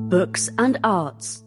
Books and arts.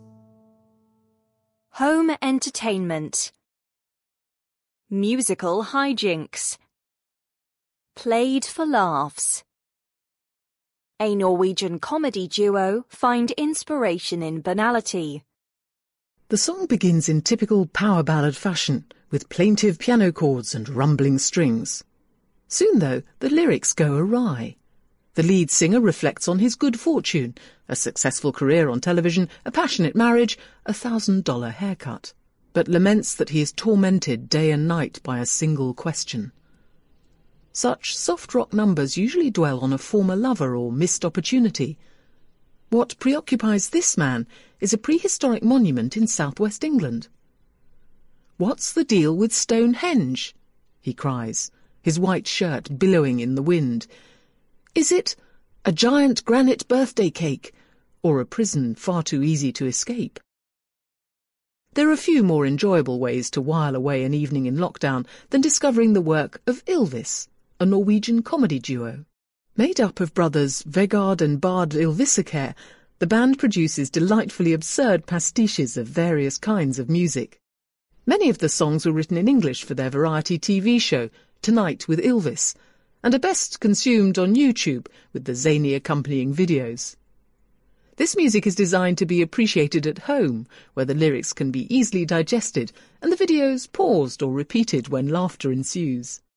Home entertainment. Musical hijinks. Played for laughs. A Norwegian comedy duo find inspiration in banality. The song begins in typical power ballad fashion, with plaintive piano chords and rumbling strings. Soon, though, the lyrics go awry. The lead singer reflects on his good fortune, a successful career on television, a passionate marriage, a $1,000 haircut, but laments that he is tormented day and night by a single question. Such soft rock numbers usually dwell on a former lover or missed opportunity. What preoccupies this man is a prehistoric monument in southwest England. "What's the deal with Stonehenge?" he cries, his white shirt billowing in the wind. Is it a giant granite birthday cake, or a prison far too easy to escape? There are few more enjoyable ways to while away an evening in lockdown than discovering the work of Ylvis, a Norwegian comedy duo. Made up of brothers Vegard and Bard Ylvisakær, the band produces delightfully absurd pastiches of various kinds of music. Many of the songs were written in English for their variety TV show, Tonight with Ylvis, and are best consumed on YouTube with the zany accompanying videos. This music is designed to be appreciated at home, where the lyrics can be easily digested and the videos paused or repeated when laughter ensues.